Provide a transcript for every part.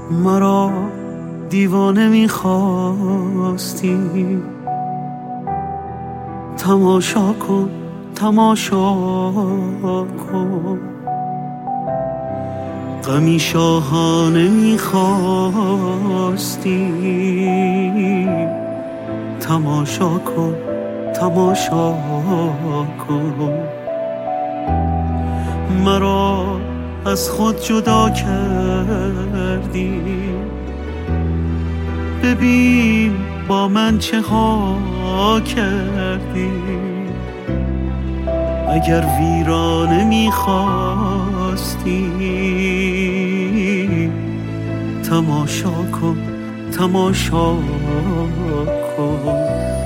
مرا دیوانه می‌خواستی، تماشا کن تماشا کن، غمی شاهانه می‌خواستی، تماشا کن تماشا کن. مرا از خود جدا کردی، ببین با من چه ها کردی. اگر ویرانه میخواستی، تماشا کن تماشا کن.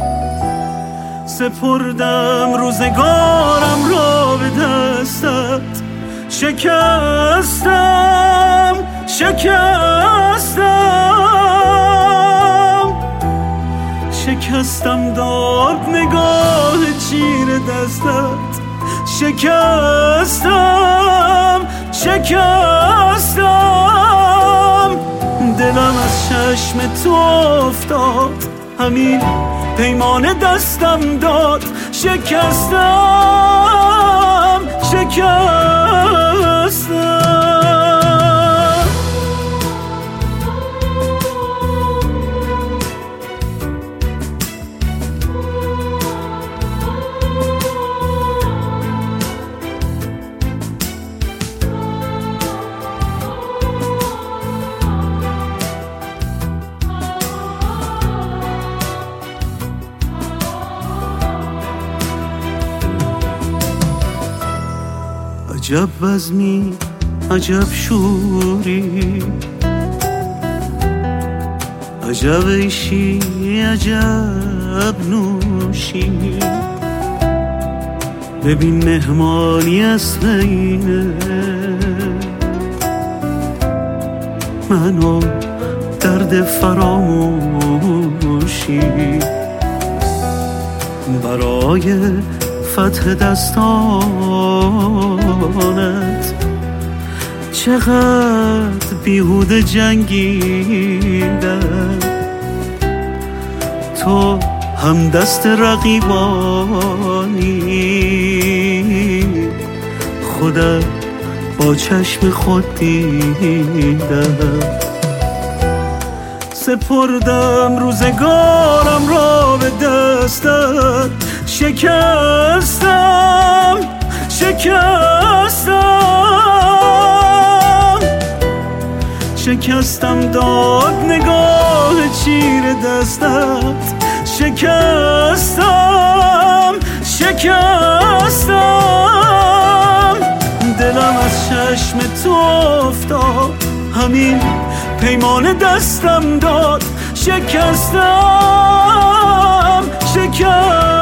سپردم روزگارم را به دستت، شکستم شکستم داد نگاه چیر دستت، شکستم دلم از چشم تو افتاد، همین پیمان دستم داد، شکستم عجب بزمی عجب شوری، عجب عیشی عجب نوشی. ببین مهمانی از اینه، منو درد فراموشی. برای فتح دستانت چقدر بیهوده جنگیدم، تو هم دست رقیبانی، خودت با چشم خود دیدم. سپردم روزگارم را به دستت، شکستم داد نگاه چیر دستت، شکستم دلم از چشم تو افتاد، همین پیمان دستم داد، شکستم